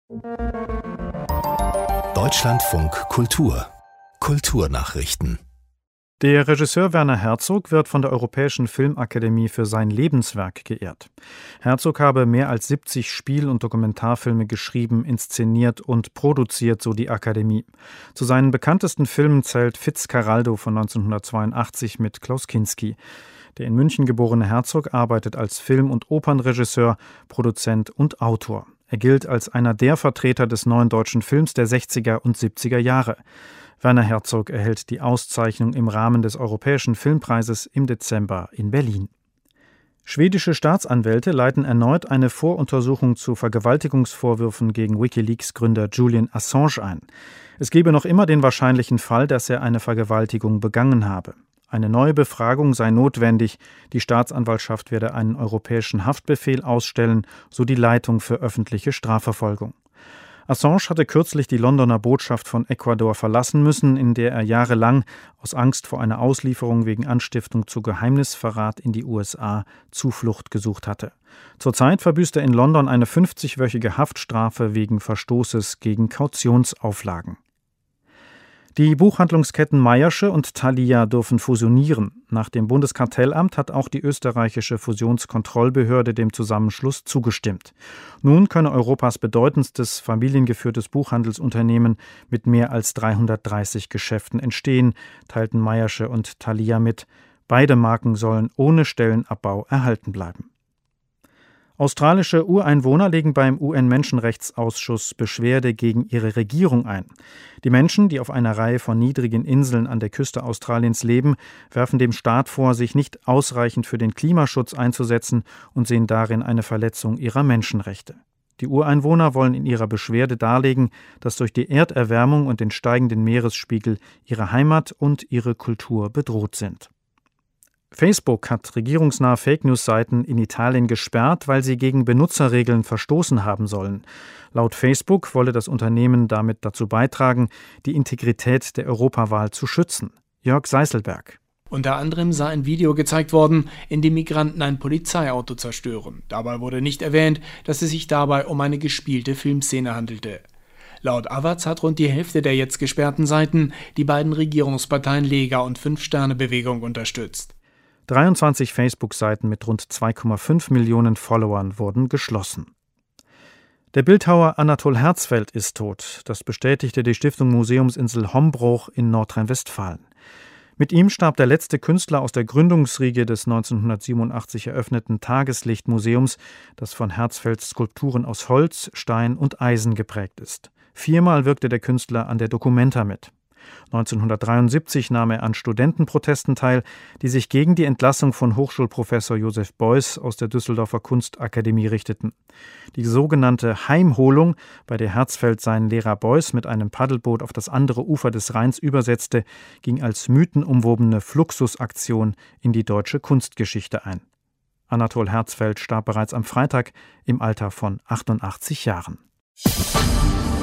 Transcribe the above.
Deutschlandfunk Kultur Kulturnachrichten. Der Regisseur Werner Herzog wird von der Europäischen Filmakademie für sein Lebenswerk geehrt. Herzog habe mehr als 70 Spiel- und Dokumentarfilme geschrieben, inszeniert und produziert, so die Akademie. Zu seinen bekanntesten Filmen zählt Fitzcarraldo von 1982 mit Klaus Kinski. Der in München geborene Herzog arbeitet als Film- und Opernregisseur, Produzent und Autor. Er gilt als einer der Vertreter des neuen deutschen Films der 60er und 70er Jahre. Werner Herzog erhält die Auszeichnung im Rahmen des Europäischen Filmpreises im Dezember in Berlin. Schwedische Staatsanwälte leiten erneut eine Voruntersuchung zu Vergewaltigungsvorwürfen gegen WikiLeaks-Gründer Julian Assange ein. Es gebe noch immer den wahrscheinlichen Fall, dass er eine Vergewaltigung begangen habe. Eine neue Befragung sei notwendig. Die Staatsanwaltschaft werde einen europäischen Haftbefehl ausstellen, so die Leitung für öffentliche Strafverfolgung. Assange hatte kürzlich die Londoner Botschaft von Ecuador verlassen müssen, in der er jahrelang aus Angst vor einer Auslieferung wegen Anstiftung zu Geheimnisverrat in die USA Zuflucht gesucht hatte. Zurzeit verbüßt er in London eine 50-wöchige Haftstrafe wegen Verstoßes gegen Kautionsauflagen. Die Buchhandlungsketten Mayr''sche und Thalia dürfen fusionieren. Nach dem Bundeskartellamt hat auch die österreichische Fusionskontrollbehörde dem Zusammenschluss zugestimmt. Nun könne Europas bedeutendstes familiengeführtes Buchhandelsunternehmen mit mehr als 330 Geschäften entstehen, teilten Mayr''sche und Thalia mit. Beide Marken sollen ohne Stellenabbau erhalten bleiben. Australische Ureinwohner legen beim UN-Menschenrechtsausschuss Beschwerde gegen ihre Regierung ein. Die Menschen, die auf einer Reihe von niedrigen Inseln an der Küste Australiens leben, werfen dem Staat vor, sich nicht ausreichend für den Klimaschutz einzusetzen und sehen darin eine Verletzung ihrer Menschenrechte. Die Ureinwohner wollen in ihrer Beschwerde darlegen, dass durch die Erderwärmung und den steigenden Meeresspiegel ihre Heimat und ihre Kultur bedroht sind. Facebook hat regierungsnahe Fake-News-Seiten in Italien gesperrt, weil sie gegen Benutzerregeln verstoßen haben sollen. Laut Facebook wolle das Unternehmen damit dazu beitragen, die Integrität der Europawahl zu schützen. Jörg Seißelberg. Unter anderem sei ein Video gezeigt worden, in dem Migranten ein Polizeiauto zerstören. Dabei wurde nicht erwähnt, dass es sich dabei um eine gespielte Filmszene handelte. Laut Avaz hat rund die Hälfte der jetzt gesperrten Seiten die beiden Regierungsparteien Lega und Fünf-Sterne-Bewegung unterstützt. 23 Facebook-Seiten mit rund 2,5 Millionen Followern wurden geschlossen. Der Bildhauer Anatol Herzfeld ist tot. Das bestätigte die Stiftung Museumsinsel Hombruch in Nordrhein-Westfalen. Mit ihm starb der letzte Künstler aus der Gründungsriege des 1987 eröffneten Tageslichtmuseums, das von Herzfelds Skulpturen aus Holz, Stein und Eisen geprägt ist. 4-mal wirkte der Künstler an der Documenta mit. 1973 nahm er an Studentenprotesten teil, die sich gegen die Entlassung von Hochschulprofessor Josef Beuys aus der Düsseldorfer Kunstakademie richteten. Die sogenannte Heimholung, bei der Herzfeld seinen Lehrer Beuys mit einem Paddelboot auf das andere Ufer des Rheins übersetzte, ging als mythenumwobene Fluxusaktion in die deutsche Kunstgeschichte ein. Anatol Herzfeld starb bereits am Freitag im Alter von 88 Jahren.